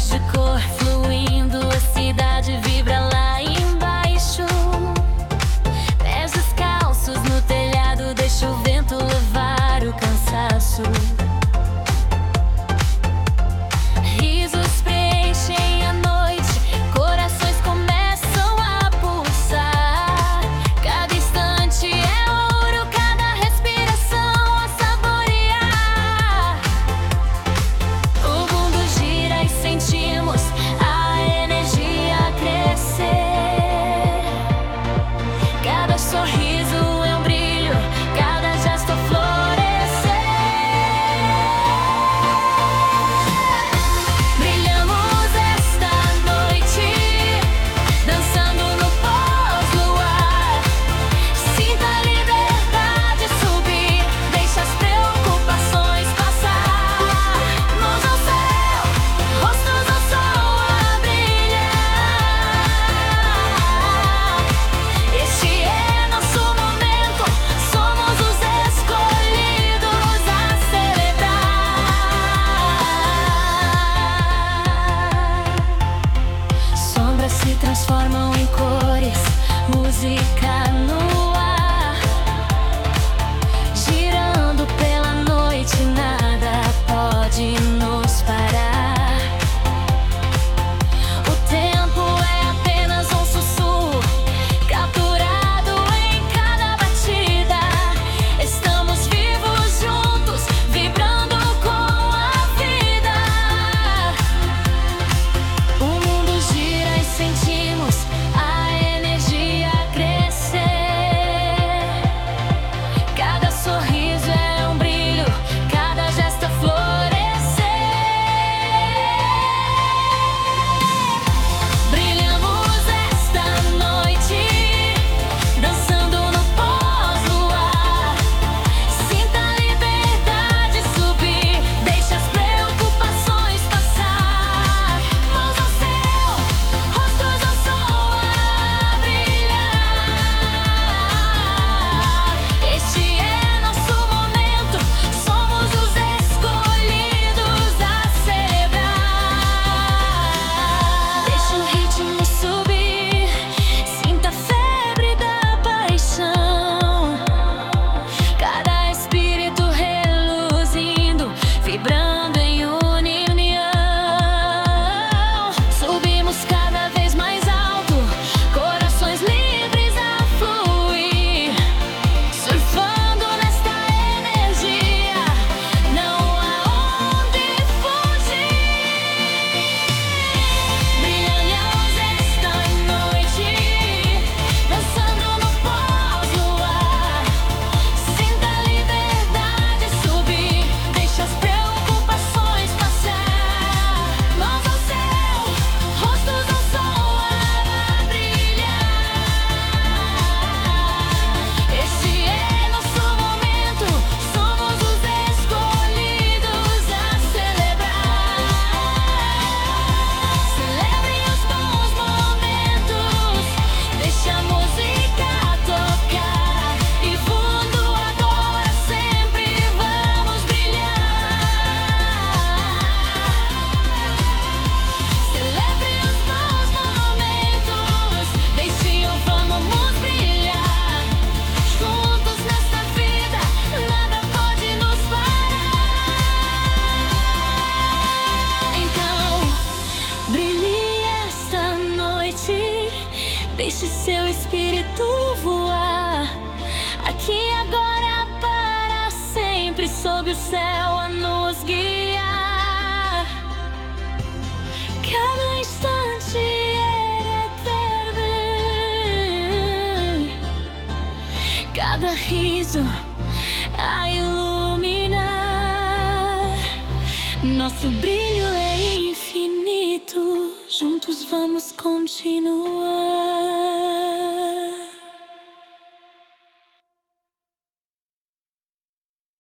luz de cor fluindo, a cidade vibra lá embaixo. Pés descalços no telhado, deixa o vento levar o cansaço. Risos preenchem a noite, corações começam a pulsar. Cada instante é ouro, cada respiração a saborear. O mundo gira e sentimos a energia crescer. Cada sorriso é um brilho, cada gesto a florescer. Brilhamos esta noite, dançando no pós-luar. Sinta a liberdade subir, deixa as preocupações passar. Mãos ao céu, rostos ao sol a brilhar. Este é nosso momento, somos os escolhidos a celebrar. Sombras se transformam em cores, música no ar. Girando pela noite, nada pode nos parar. O tempo é apenas um sussurro, capturado em cada batida. Estamos vivos juntos, vibrando com a vida. O mundo gira e sentimos a energia crescer. Cada sorriso é um brilho, cada gesto a florescer. Brilhamos esta noite, dançando no pós-luar. Sinta a liberdade subir, deixa as preocupações passar. Mãos ao céu, rostos ao sol a brilhar. Este é nosso momento, somos os escolhidos a celebrar. Deixa o ritmo subir, sinta a febre da paixão. Cada espírito reluzindo, vibrando em união. Subimos cada vez mais alto, corações livres a fluir. Surfando nesta energia, não há onde fugir. Brilhamos esta noite, dançando no pós-luar. Sinta a liberdade subir, deixa as preocupações passar. Mãos ao céu, rostos ao sol a brilhar. Este é nosso momento, somos os escolhidos a celebrar. Celebrem os bons momentos, deixa a música tocar. E fundo agora sempre vamos brilhar. Celebrem os bons momentos, deixe o vamos brilhar. Juntos nesta vida, nada pode nos parar. Então, brilhe esta noite, deixe seu espírito voar. Aqui agora para sempre, sob o céu a nos guiar. Cada instante é eterno, cada riso a iluminar. Nosso brilho é infinito, juntos vamos continuar.